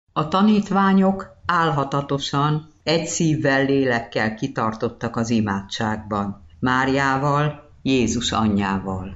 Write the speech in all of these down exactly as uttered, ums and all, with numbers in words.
A tanítványok álhatatosan, egy szívvel, lélekkel kitartottak az imádságban, Máriával, Jézus anyjával.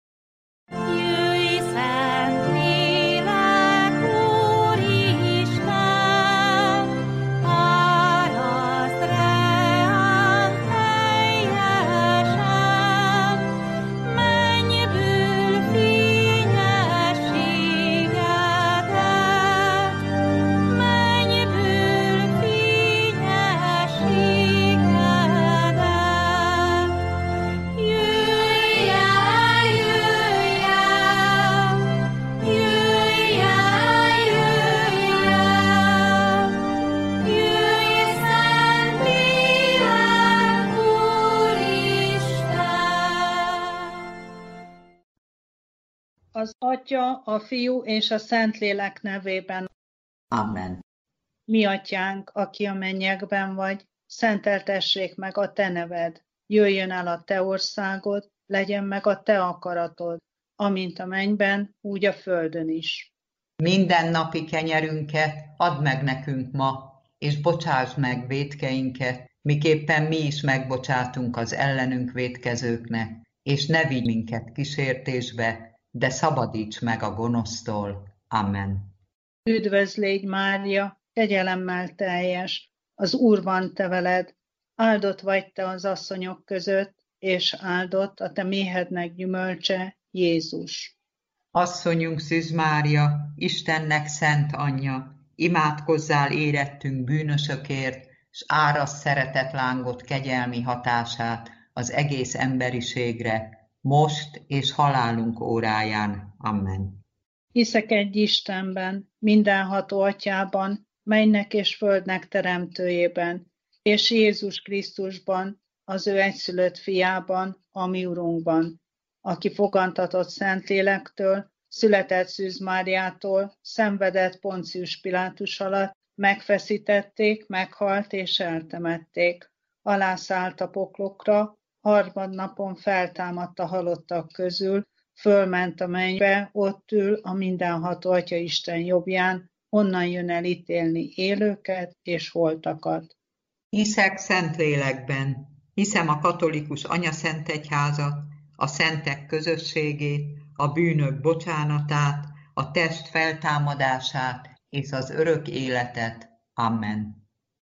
Az Atya, a Fiú és a Szentlélek nevében. Amen. Mi atyánk, aki a mennyekben vagy, szenteltessék meg a te neved. Jöjjön el a te országod, legyen meg a te akaratod, amint a mennyben, úgy a földön is. Minden napi kenyerünket add meg nekünk ma, és bocsásd meg vétkeinket, miképpen mi is megbocsátunk az ellenünk vétkezőknek, és ne vigy minket kísértésbe, de szabadíts meg a gonosztól. Amen. Üdvözlégy Mária, kegyelemmel teljes, az Úr van te veled, áldott vagy te az asszonyok között, és áldott a te méhednek gyümölcse, Jézus. Asszonyunk Szűz Mária, Istennek szent anyja, imádkozzál érettünk bűnösökért, s árasd szeretetlángot kegyelmi hatását az egész emberiségre, most és halálunk óráján. Amen. Hiszek egy Istenben, mindenható Atyában, mennynek és földnek teremtőjében, és Jézus Krisztusban, az ő egyszülött fiában, a mi Urunkban, aki fogantatott Szentlélektől, született Szűz Máriától, szenvedett Poncius Pilátus alatt, megfeszítették, meghalt és eltemették. Alászállt a poklokra, harmadnapon feltámadt a halottak közül, fölment a mennybe, ott ül a mindenható Atya Isten jobbján, onnan jön el ítélni élőket és holtakat. Hiszek Szentlélekben, hiszem a katolikus anyaszentegyházat, a szentek közösségét, a bűnök bocsánatát, a test feltámadását és az örök életet. Amen.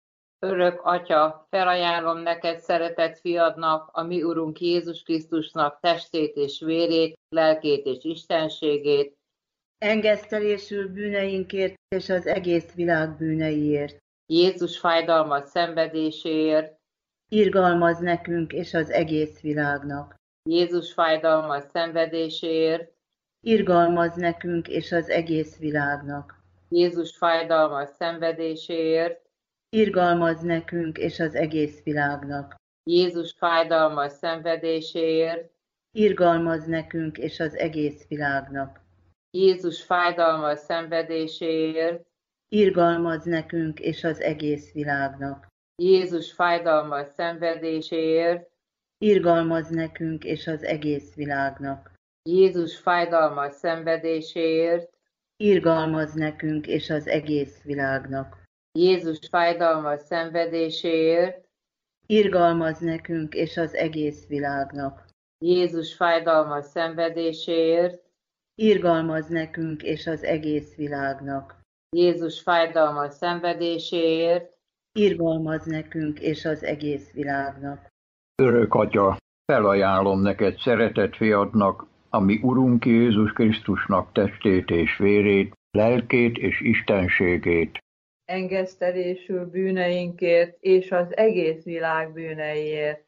Örök Atya, felajánlom neked szeretett fiadnak, a mi Urunk Jézus Krisztusnak testét és vérét, lelkét és istenségét, engesztelésül bűneinkért és az egész világ bűneiért. Jézus fájdalmas szenvedéséért, irgalmaz nekünk és az egész világnak. Jézus fájdalmas szenvedéséért, irgalmaz nekünk és az egész világnak. Jézus fájdalmas szenvedéséért, irgalmaz nekünk és az egész világnak. Jézus fájdalmas szenvedéséért, irgalmaz nekünk és az egész világnak. Jézus fájdalmas szenvedéséért, irgalmaz nekünk és az egész világnak. Jézus fájdalmas szenvedéséért, irgalmaz nekünk és az egész világnak. Jézus fájdalmas szenvedéséért, irgalmaz nekünk és az egész világnak. Jézus fájdalmas szenvedéséért, irgalmaz nekünk és az egész világnak. Jézus fájdalmas szenvedéséért, irgalmaz nekünk és az egész világnak. Jézus fájdalmas szenvedéséért, irgalmaz nekünk és az egész világnak. Örök Atya, felajánlom neked szeretett fiadnak, a mi Urunk Jézus Krisztusnak testét és vérét, lelkét és istenségét, engesztelésül bűneinkért és az egész világ bűneiért.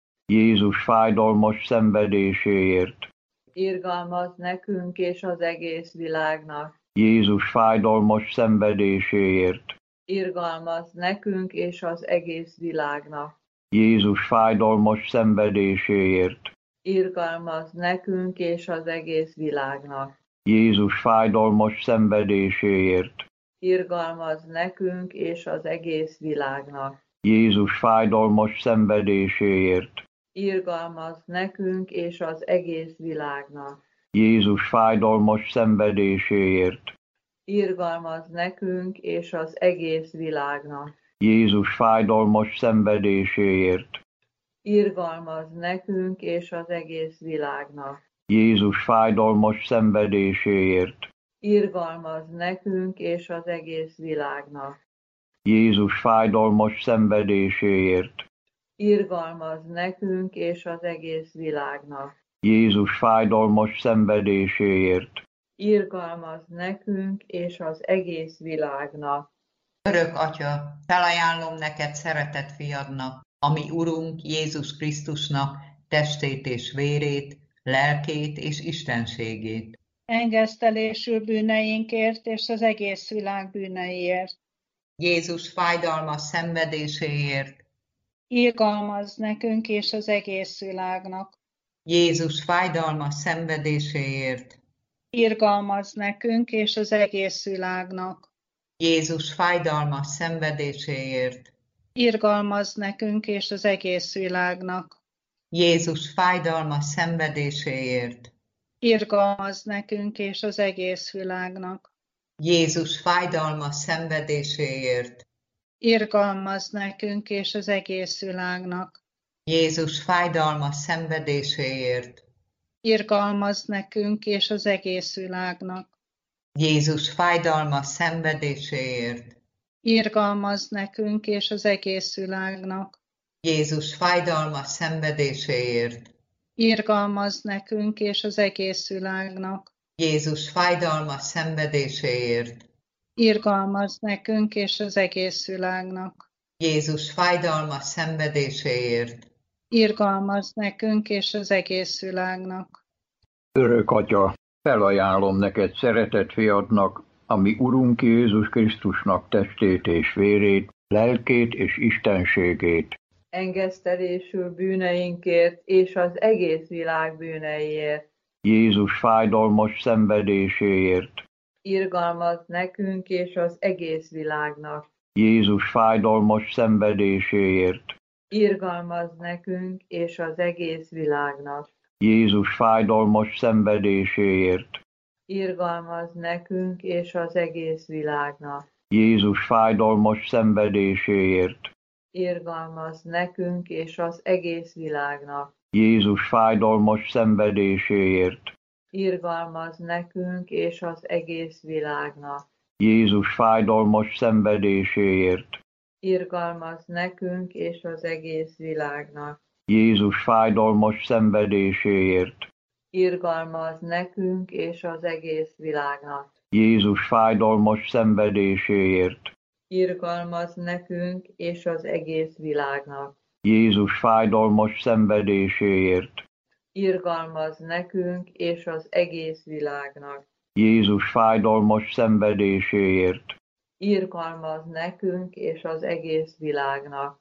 Jézus fájdalmas szenvedéséért, irgalmaz nekünk és az egész világnak. Jézus fájdalmas szenvedéséért, irgalmaz nekünk és az egész világnak. Jézus fájdalmas szenvedéséért, irgalmaz nekünk és az egész világnak. Jézus fájdalmas szenvedéséért, irgalmaz nekünk és az egész világnak. Jézus fájdalmas szenvedéséért, irgalmaz nekünk és az egész világnak. Jézus fájdalmas szenvedéséért, irgalmaz nekünk és az egész világnak. Jézus fájdalmas szenvedéséért, Irgalmaz nekünk és az egész világnak. Jézus fájdalmas szenvedéséért, Irgalmaz nekünk és az egész világnak. Jézus fájdalmas szenvedéséért, Irgalmaz nekünk és az egész világnak. Jézus fájdalmas szenvedéséért, Irgalmaz nekünk és az egész világnak. Örök Atya, felajánlom neked szeretett fiadnak, ami Urunk Jézus Krisztusnak testét és vérét, lelkét és istenségét. Engesztelésű bűneinkért és az egész világ bűneiért. Jézus fájdalmas szenvedéséért, Irgalmaz nekünk és az egész világnak. Jézus fájdalmas szenvedéséért, Irgalmaz nekünk és az egész világnak. Jézus fájdalmas szenvedéséért, Irgalmaz nekünk és az egész világnak. Jézus fájdalmas szenvedéséért, Irgalmaz nekünk és az egész világnak. Jézus fájdalmas szenvedéséért, Irgalmaz nekünk és az egész világnak. Jézus fájdalmas szenvedéséért, Irgalmaz nekünk és az egész világnak. Jézus fájdalmas szenvedéséért, Irgalmaz nekünk és az egész világnak. Jézus fájdalmas szenvedéséért, Irgalmaz nekünk és az egész világnak. Jézus fájdalmas szenvedéséért, Irgalmaz nekünk és az egész világnak. Jézus fájdalmas szenvedéséért, Irgalmaz nekünk és az egész világnak. Örök Atya, felajánlom neked szeretett fiadnak, ami Urunk Jézus Krisztusnak testét és vérét, lelkét és istenségét. Engesztelésül bűneinkért és az egész világ bűneiért. Jézus fájdalmas szenvedéséért, Irgalmaz nekünk és az egész világnak. Jézus fájdalmas szenvedéséért, Irgalmaz nekünk és az egész világnak. Jézus fájdalmas szenvedéséért, Irgalmaz nekünk és az egész világnak. Jézus fájdalmas szenvedéséért, Irgalmaz nekünk és az egész világnak. Jézus fájdalmas szenvedéséért, Irgalmaz nekünk és az egész világnak. Jézus fájdalmas szenvedéséért, Irgalmaz nekünk és az egész világnak. Jézus fájdalmas szenvedéséért, Irgalmaz nekünk és az egész világnak. Jézus fájdalmas szenvedéséért, Irgalmaz nekünk és az egész világnak. Jézus fájdalmas szenvedéséért, Irgalmaz nekünk és az egész világnak. Jézus fájdalmas szenvedéséért, Irgalmaz nekünk és az egész világnak.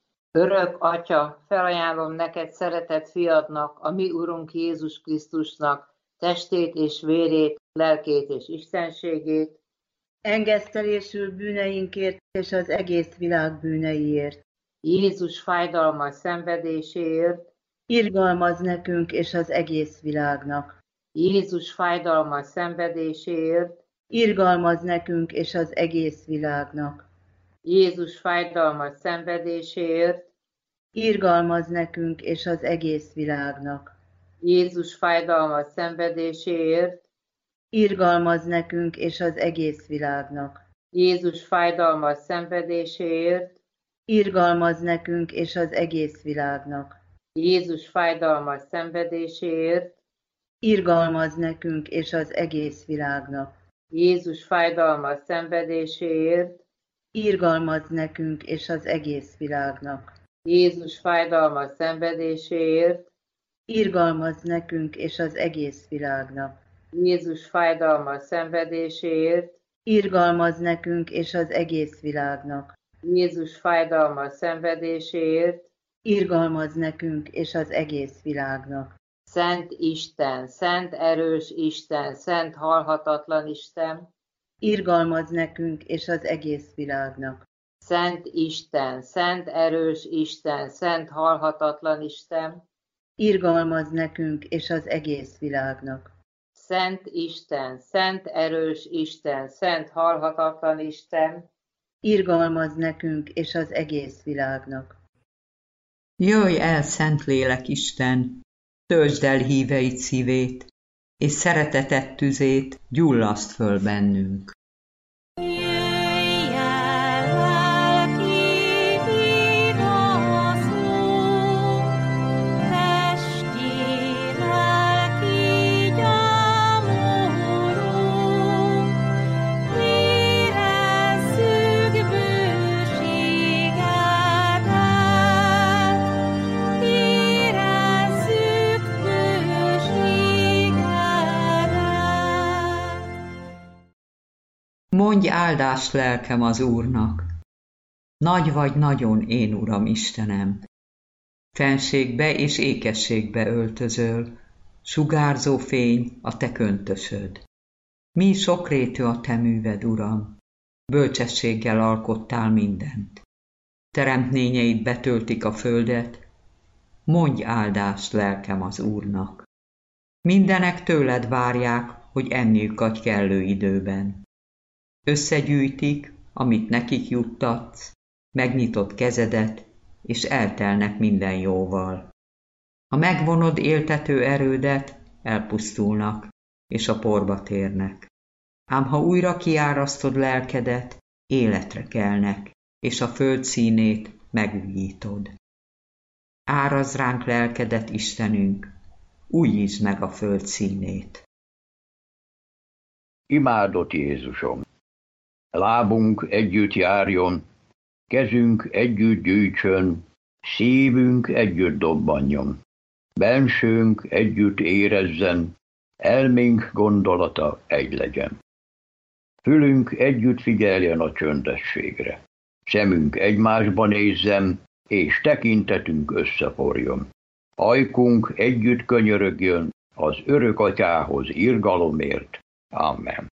Örök Atya, felajánlom neked szeretett fiadnak, a mi Urunk Jézus Krisztusnak testét és vérét, lelkét és istenségét. Engesztelésül bűneinkért és az egész világ bűneiért. Jézus fájdalmas szenvedéséért. Irgalmaz nekünk és az egész világnak. Jézus fájdalmas szenvedéséért. Irgalmaz nekünk és az egész világnak. Jézus fájdalmas szenvedéséért. Irgalmaz nekünk és az egész világnak. Jézus fájdalmas szenvedéséért. Irgalmaz nekünk és az egész világnak. Jézus fájdalmas szenvedéséért. Irgalmaz nekünk és az egész világnak. Jézus fájdalmas szenvedéséért. Irgalmaz nekünk és az egész világnak. Jézus fájdalmas szenvedéséért. Irgalmaz nekünk és az egész világnak. Jézus fájdalmas szenvedéséért. Irgalmaz nekünk és az egész világnak. Jézus fájdalmas szenvedéséért. Irgalmaz nekünk és az egész világnak. Jézus fájdalmas szenvedéséért. Irgalmaz nekünk és az egész világnak. Szent Isten, szent erős Isten, szent halhatatlan Isten. Irgalmaz nekünk és az egész világnak. Szent Isten, szent erős Isten, szent halhatatlan Isten. Irgalmaz nekünk és az egész világnak. Szent Isten, szent erős Isten, szent halhatatlan Isten, irgalmazz nekünk és az egész világnak. Jöjj el, Szentlélek Isten, töltsd el híveid szívét, és szereteted tüzét gyullaszt föl bennünk. Mondj áldást, lelkem, az Úrnak! Nagy vagy nagyon, én Uram Istenem! Fenségbe és ékességbe öltözöl, sugárzó fény a te köntösöd. Mi sokrétű a te műved, Uram! Bölcsességgel alkottál mindent. Teremtményeid betöltik a földet, mondj áldást, lelkem, az Úrnak! Mindenek tőled várják, hogy enniük adj kellő időben. Összegyűjtik, amit nekik juttatsz, megnyitott kezedet, és eltelnek minden jóval. Ha megvonod éltető erődet, elpusztulnak, és a porba térnek. Ám ha újra kiárasztod lelkedet, életre kelnek, és a föld színét megújítod. Árazd ránk lelkedet, Istenünk, újítsd meg a föld színét. Imádott Jézusom! Lábunk együtt járjon, kezünk együtt gyűjtsön, szívünk együtt dobbanjon, bensőnk együtt érezzen, elménk gondolata egy legyen. Fülünk együtt figyeljen a csöndességre, szemünk egymásba nézzen, és tekintetünk összeforjon. Ajkunk együtt könyörögjön az örök atyához irgalomért. Amen.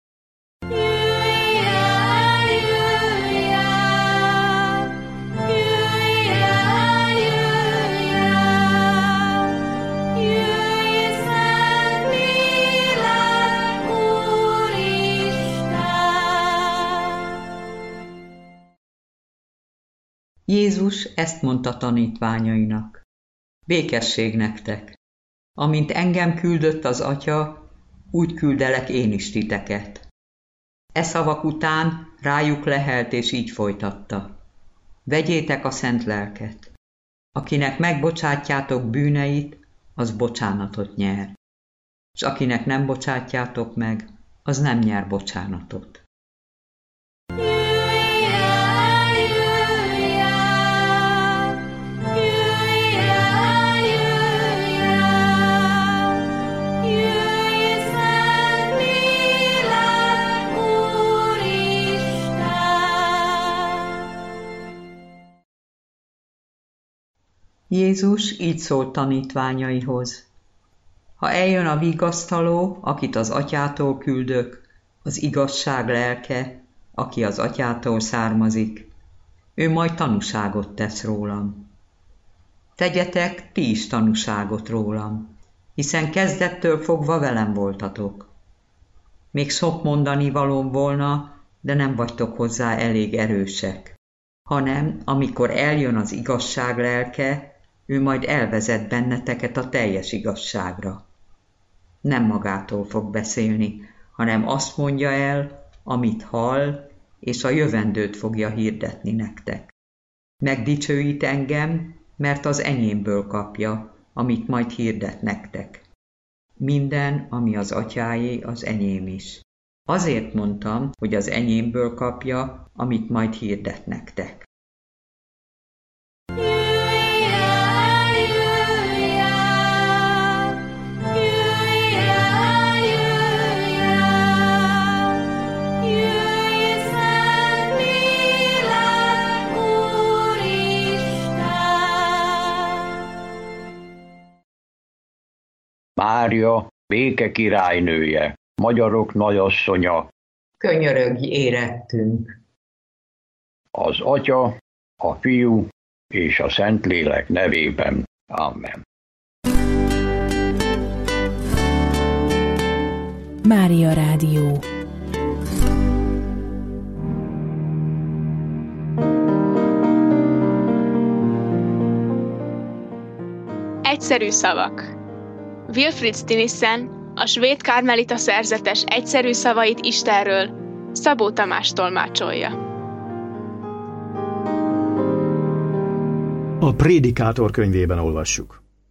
Jézus ezt mondta tanítványainak. Békesség nektek! Amint engem küldött az Atya, úgy küldelek én is titeket. E szavak után rájuk lehelt, és így folytatta. Vegyétek a szent lelket. Akinek megbocsátjátok bűneit, az bocsánatot nyer. És akinek nem bocsátjátok meg, az nem nyer bocsánatot. Jézus így szólt tanítványaihoz. Ha eljön a vigasztaló, akit az Atyától küldök, az igazság lelke, aki az Atyától származik, ő majd tanúságot tesz rólam. Tegyetek ti is tanúságot rólam, hiszen kezdettől fogva velem voltatok. Még sok mondani valóm volna, de nem vagytok hozzá elég erősek, hanem amikor eljön az igazság lelke, ő majd elvezet benneteket a teljes igazságra. Nem magától fog beszélni, hanem azt mondja el, amit hall, és a jövendőt fogja hirdetni nektek. Megdicsőít engem, mert az enyémből kapja, amit majd hirdet nektek. Minden, ami az Atyáé, az enyém is. Azért mondtam, hogy az enyémből kapja, amit majd hirdet nektek. Mária, béke királynője, magyarok nagyasszonya, könyörögj érettünk. Az Atya, a Fiú és a Szentlélek nevében. Amen. Mária Rádió. Egyszerű szavak. Wilfrid Stinissen a svéd karmelita szerzetes egyszerű szavait Istenről Szabó Tamás tolmácsolja. A Prédikátor könyvében olvassuk.